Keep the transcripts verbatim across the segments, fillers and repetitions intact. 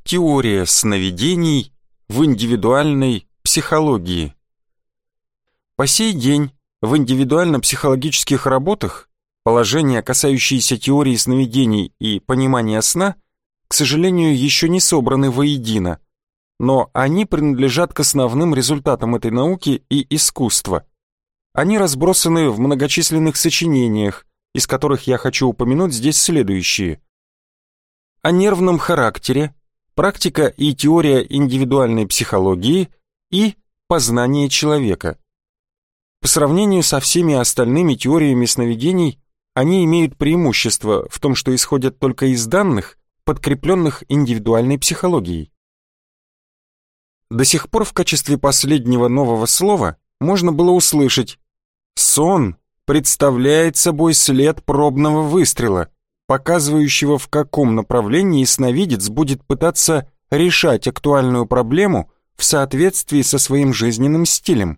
Теория сновидений в индивидуальной психологии. По сей день в индивидуально-психологических работах положения, касающиеся теории сновидений и понимания сна, к сожалению, еще не собраны воедино, но они принадлежат к основным результатам этой науки и искусства. Они разбросаны в многочисленных сочинениях, из которых я хочу упомянуть здесь следующие. О нервном характере, практика и теория индивидуальной психологии и познание человека. По сравнению со всеми остальными теориями сновидений, они имеют преимущество в том, что исходят только из данных, подкрепленных индивидуальной психологией. До сих пор в качестве последнего нового слова можно было услышать: сон представляет собой след пробного выстрела, показывающего, в каком направлении сновидец будет пытаться решать актуальную проблему в соответствии со своим жизненным стилем.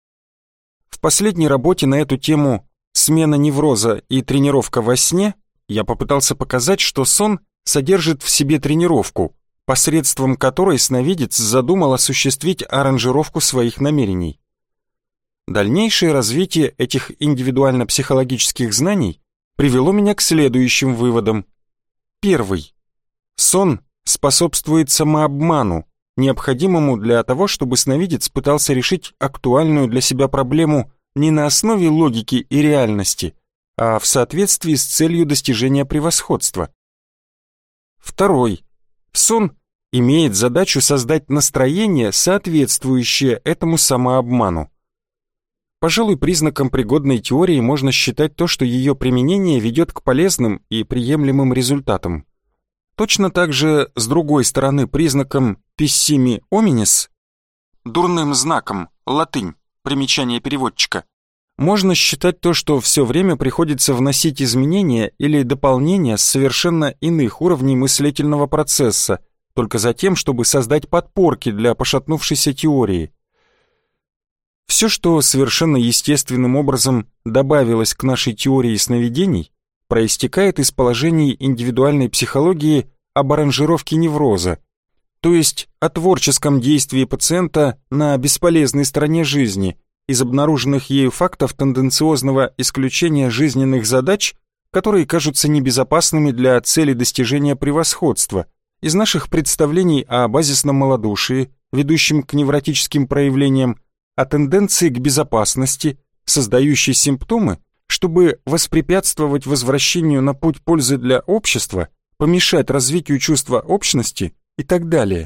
В последней работе на эту тему «Смена невроза и тренировка во сне» я попытался показать, что сон содержит в себе тренировку, посредством которой сновидец задумал осуществить аранжировку своих намерений. Дальнейшее развитие этих индивидуально-психологических знаний привело меня к следующим выводам. Первый. Сон способствует самообману, необходимому для того, чтобы сновидец пытался решить актуальную для себя проблему не на основе логики и реальности, а в соответствии с целью достижения превосходства. Второй. Сон имеет задачу создать настроение, соответствующее этому самообману. Пожалуй, признаком пригодной теории можно считать то, что ее применение ведет к полезным и приемлемым результатам. Точно так же, с другой стороны, признаком pessimi hominis, дурным знаком, латынь, примечание переводчика, можно считать то, что все время приходится вносить изменения или дополнения с совершенно иных уровней мыслительного процесса, только за тем, чтобы создать подпорки для пошатнувшейся теории. Все, что совершенно естественным образом добавилось к нашей теории сновидений, проистекает из положений индивидуальной психологии об аранжировке невроза, то есть о творческом действии пациента на бесполезной стороне жизни, из обнаруженных ею фактов тенденциозного исключения жизненных задач, которые кажутся небезопасными для цели достижения превосходства, из наших представлений о базисном малодушии, ведущем к невротическим проявлениям, о тенденции к безопасности, создающей симптомы, чтобы воспрепятствовать возвращению на путь пользы для общества, помешать развитию чувства общности и так далее.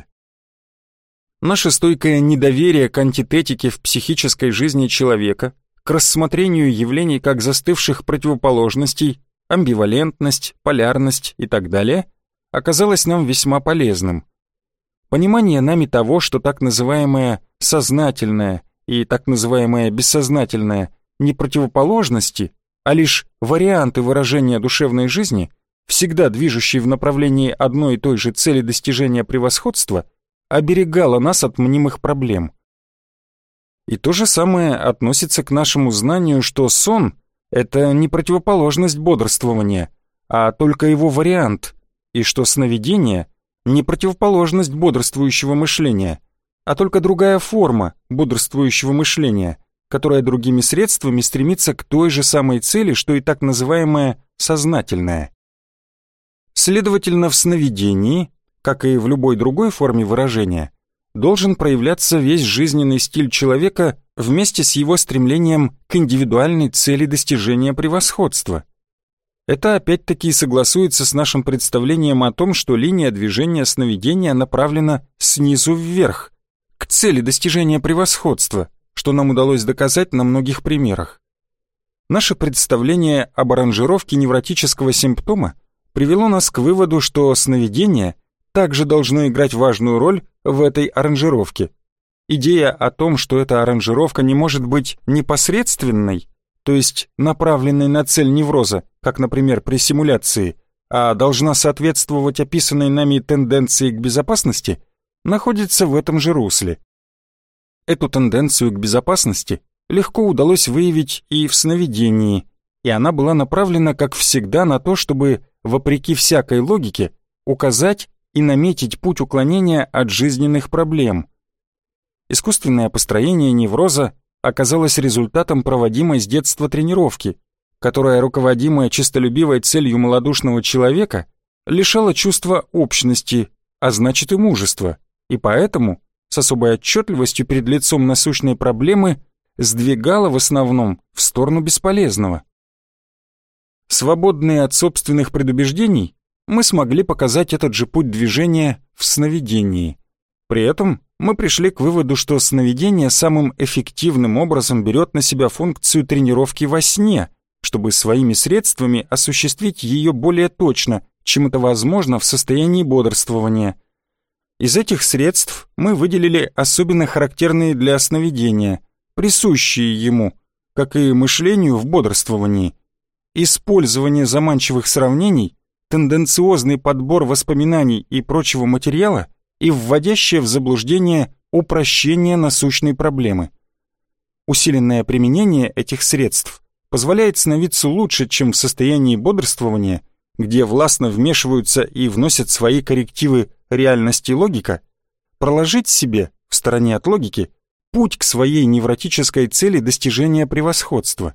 Наше стойкое недоверие к антитетике в психической жизни человека, к рассмотрению явлений как застывших противоположностей, амбивалентность, полярность и так далее, оказалось нам весьма полезным. Понимание нами того, что так называемое «сознательное» и так называемое «бессознательное» не противоположности, а лишь варианты выражения душевной жизни, всегда движущие в направлении одной и той же цели достижения превосходства, оберегало нас от мнимых проблем. И то же самое относится к нашему знанию, что сон — это не противоположность бодрствования, а только его вариант, и что сновидение — не противоположность бодрствующего мышления, а только другая форма бодрствующего мышления, которая другими средствами стремится к той же самой цели, что и так называемое сознательное. Следовательно, в сновидении, как и в любой другой форме выражения, должен проявляться весь жизненный стиль человека вместе с его стремлением к индивидуальной цели достижения превосходства. Это опять-таки согласуется с нашим представлением о том, что линия движения сновидения направлена снизу вверх, к цели достижения превосходства, что нам удалось доказать на многих примерах. Наше представление об аранжировке невротического симптома привело нас к выводу, что сновидение также должно играть важную роль в этой аранжировке. Идея о том, что эта аранжировка не может быть непосредственной, то есть направленной на цель невроза, как, например, при симуляции, а должна соответствовать описанной нами тенденции к безопасности, находится в этом же русле. Эту тенденцию к безопасности легко удалось выявить и в сновидении, и она была направлена, как всегда, на то, чтобы, вопреки всякой логике, указать и наметить путь уклонения от жизненных проблем. Искусственное построение невроза оказалось результатом проводимой с детства тренировки, которая, руководимая честолюбивой целью малодушного человека, лишала чувства общности, а значит и мужества, и поэтому с особой отчетливостью перед лицом насущной проблемы сдвигала в основном в сторону бесполезного. Свободные от собственных предубеждений, мы смогли показать этот же путь движения в сновидении. При этом мы пришли к выводу, что сновидение самым эффективным образом берет на себя функцию тренировки во сне, чтобы своими средствами осуществить ее более точно, чем это возможно в состоянии бодрствования. Из этих средств мы выделили особенно характерные для сновидения, присущие ему, как и мышлению в бодрствовании. Использование заманчивых сравнений, тенденциозный подбор воспоминаний и прочего материала и вводящее в заблуждение упрощение насущной проблемы. Усиленное применение этих средств позволяет сновидцу лучше, чем в состоянии бодрствования, где властно вмешиваются и вносят свои коррективы реальность и логика, проложить себе, в стороне от логики, путь к своей невротической цели достижения превосходства.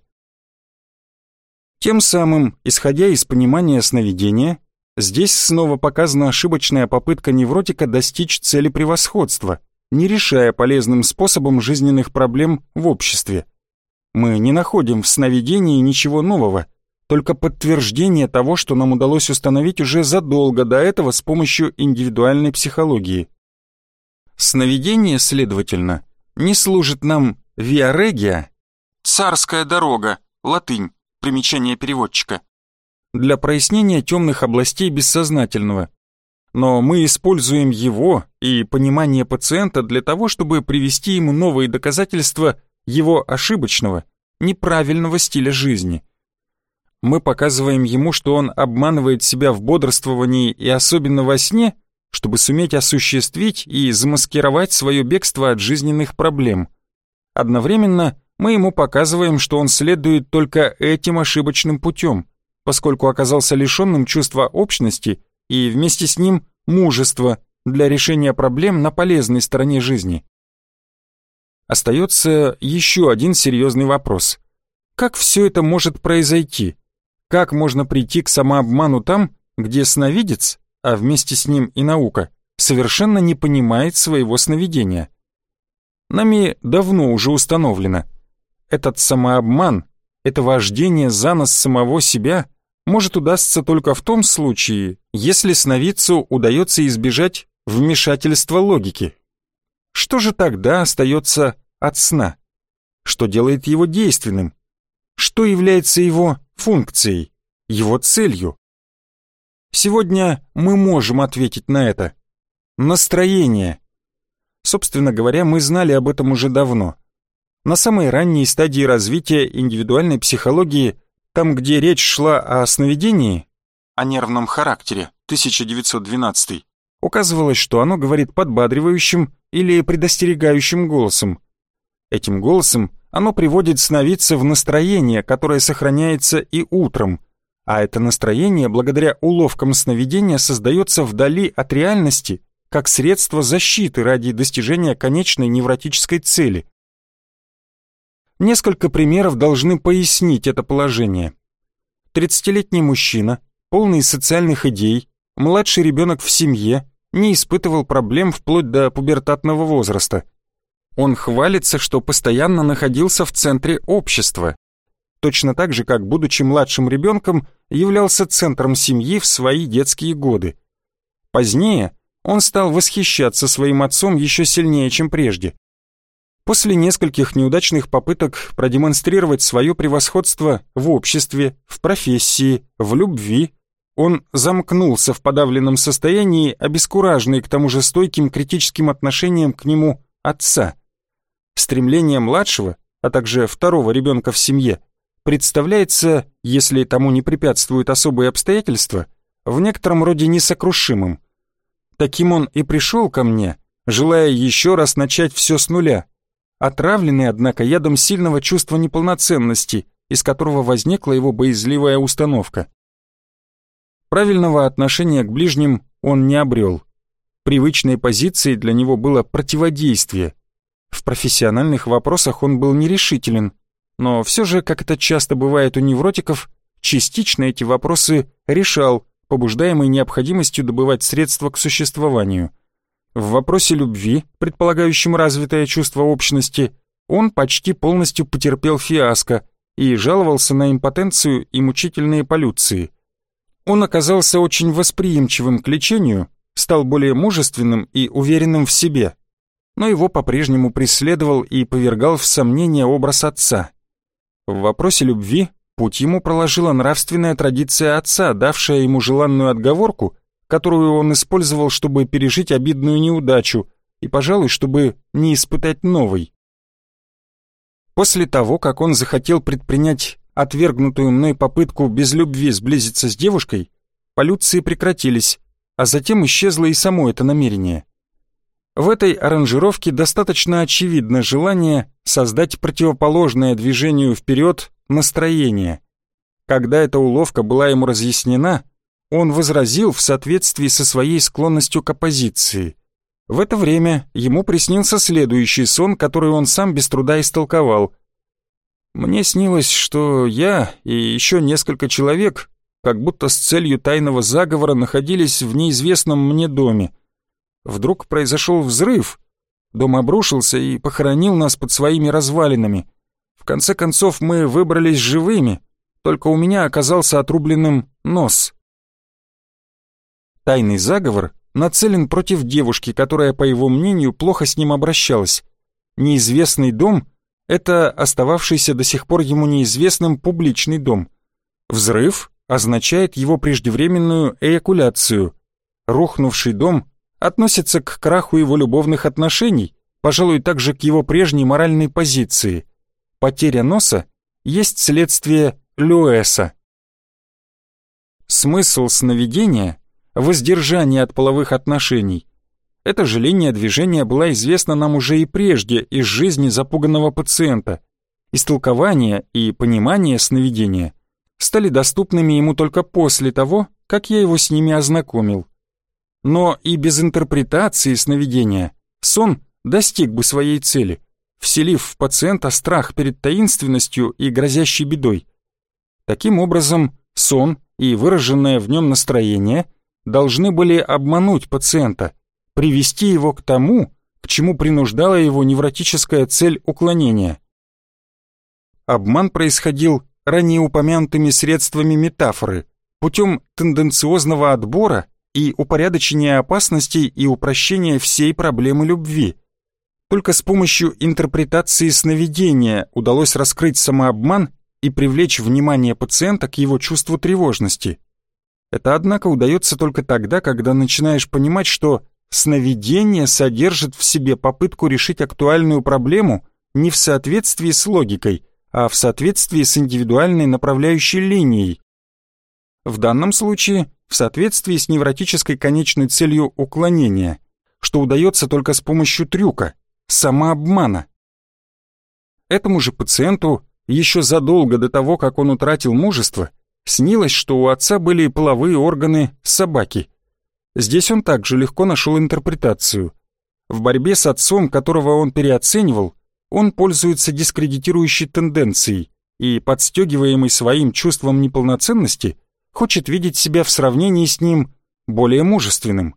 Тем самым, исходя из понимания сновидения, здесь снова показана ошибочная попытка невротика достичь цели превосходства, не решая полезным способом жизненных проблем в обществе. Мы не находим в сновидении ничего нового, только подтверждение того, что нам удалось установить уже задолго до этого с помощью индивидуальной психологии. Сновидение, следовательно, не служит нам via regia, царская дорога, латынь, примечание переводчика, для прояснения темных областей бессознательного. Но мы используем его и понимание пациента для того, чтобы привести ему новые доказательства его ошибочного, неправильного стиля жизни. Мы показываем ему, что он обманывает себя в бодрствовании и особенно во сне, чтобы суметь осуществить и замаскировать свое бегство от жизненных проблем. Одновременно мы ему показываем, что он следует только этим ошибочным путем, поскольку оказался лишенным чувства общности и вместе с ним мужества для решения проблем на полезной стороне жизни. Остается еще один серьезный вопрос. Как все это может произойти? Как можно прийти к самообману там, где сновидец, а вместе с ним и наука, совершенно не понимает своего сновидения? Нами давно уже установлено. Этот самообман, это вождение за нос самого себя может удастся только в том случае, если сновидцу удается избежать вмешательства логики. Что же тогда остается от сна? Что делает его действенным? Что является его функцией, его целью? Сегодня мы можем ответить на это. Настроение. Собственно говоря, мы знали об этом уже давно. На самой ранней стадии развития индивидуальной психологии, там, где речь шла о сновидении, о нервном характере, тысяча девятьсот двенадцатый, указывалось, что оно говорит подбадривающим или предостерегающим голосом. Этим голосом оно приводит сновидца в настроение, которое сохраняется и утром, а это настроение, благодаря уловкам сновидения, создается вдали от реальности, как средство защиты ради достижения конечной невротической цели. Несколько примеров должны пояснить это положение. тридцатилетний мужчина, полный социальных идей, младший ребенок в семье, не испытывал проблем вплоть до пубертатного возраста. Он хвалится, что постоянно находился в центре общества, точно так же, как, будучи младшим ребенком, являлся центром семьи в свои детские годы. Позднее он стал восхищаться своим отцом еще сильнее, чем прежде. После нескольких неудачных попыток продемонстрировать свое превосходство в обществе, в профессии, в любви, он замкнулся в подавленном состоянии, обескураженный к тому же стойким критическим отношением к нему отца. Стремление младшего, а также второго ребенка в семье, представляется, если тому не препятствуют особые обстоятельства, в некотором роде несокрушимым. Таким он и пришел ко мне, желая еще раз начать все с нуля, отравленный, однако, ядом сильного чувства неполноценности, из которого возникла его боязливая установка. Правильного отношения к ближним он не обрел, Привычной позицией для него было противодействие. В профессиональных вопросах он был нерешителен, но все же, как это часто бывает у невротиков, частично эти вопросы решал, побуждаемый необходимостью добывать средства к существованию. В вопросе любви, предполагающем развитое чувство общности, он почти полностью потерпел фиаско и жаловался на импотенцию и мучительные полюции. Он оказался очень восприимчивым к лечению, стал более мужественным и уверенным в себе, но его по-прежнему преследовал и повергал в сомнение образ отца. В вопросе любви путь ему проложила нравственная традиция отца, давшая ему желанную отговорку, которую он использовал, чтобы пережить обидную неудачу и, пожалуй, чтобы не испытать новой. После того, как он захотел предпринять отвергнутую мной попытку без любви сблизиться с девушкой, полюции прекратились, а затем исчезло и само это намерение. В этой аранжировке достаточно очевидно желание создать противоположное движению вперед настроение. Когда эта уловка была ему разъяснена, он возразил в соответствии со своей склонностью к оппозиции. В это время ему приснился следующий сон, который он сам без труда истолковал. «Мне снилось, что я и еще несколько человек, как будто с целью тайного заговора, находились в неизвестном мне доме. Вдруг произошел взрыв, дом обрушился и похоронил нас под своими развалинами. В конце концов мы выбрались живыми, только у меня оказался отрубленным нос». Тайный заговор нацелен против девушки, которая, по его мнению, плохо с ним обращалась. Неизвестный дом — это остававшийся до сих пор ему неизвестным публичный дом. Взрыв означает его преждевременную эякуляцию. Рухнувший дом относится к краху его любовных отношений, пожалуй, также к его прежней моральной позиции. Потеря носа есть следствие Льюэса. Смысл сновидения — воздержание от половых отношений. Это же линия движения была известна нам уже и прежде из жизни запуганного пациента. Истолкование и понимание сновидения стали доступными ему только после того, как я его с ними ознакомил. Но и без интерпретации сновидения сон достиг бы своей цели, вселив в пациента страх перед таинственностью и грозящей бедой. Таким образом, сон и выраженное в нем настроение должны были обмануть пациента, привести его к тому, к чему принуждала его невротическая цель уклонения. Обман происходил ранее упомянутыми средствами метафоры, путем тенденциозного отбора и упорядочения опасностей и упрощения всей проблемы любви. Только с помощью интерпретации сновидения удалось раскрыть самообман и привлечь внимание пациента к его чувству тревожности. Это, однако, удается только тогда, когда начинаешь понимать, что сновидение содержит в себе попытку решить актуальную проблему не в соответствии с логикой, а в соответствии с индивидуальной направляющей линией. В данном случае в соответствии с невротической конечной целью уклонения, что удается только с помощью трюка, самообмана. Этому же пациенту еще задолго до того, как он утратил мужество, снилось, что у отца были половые органы собаки. Здесь он также легко нашел интерпретацию. В борьбе с отцом, которого он переоценивал, он пользуется дискредитирующей тенденцией и, подстегиваемый своим чувством неполноценности, хочет видеть себя в сравнении с ним более мужественным.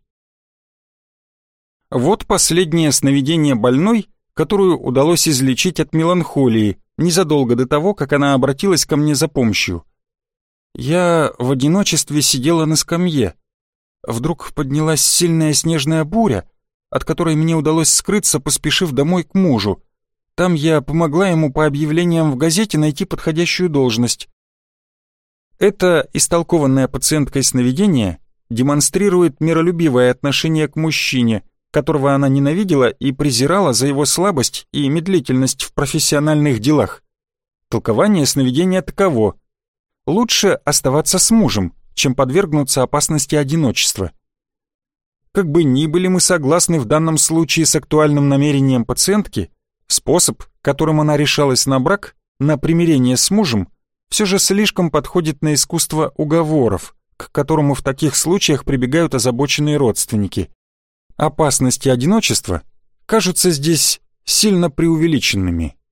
Вот последнее сновидение больной, которую удалось излечить от меланхолии, незадолго до того, как она обратилась ко мне за помощью. Я в одиночестве сидела на скамье. Вдруг поднялась сильная снежная буря, от которой мне удалось скрыться, поспешив домой к мужу. Там я помогла ему по объявлениям в газете найти подходящую должность. Это истолкованное пациенткой сновидение демонстрирует миролюбивое отношение к мужчине, которого она ненавидела и презирала за его слабость и медлительность в профессиональных делах. Толкование сновидения таково: лучше оставаться с мужем, чем подвергнуться опасности одиночества. Как бы ни были мы согласны в данном случае с актуальным намерением пациентки, способ, которым она решалась на брак, на примирение с мужем, все же слишком подходит на искусство уговоров, к которому в таких случаях прибегают озабоченные родственники. опасность и одиночество кажутся здесь сильно преувеличенными.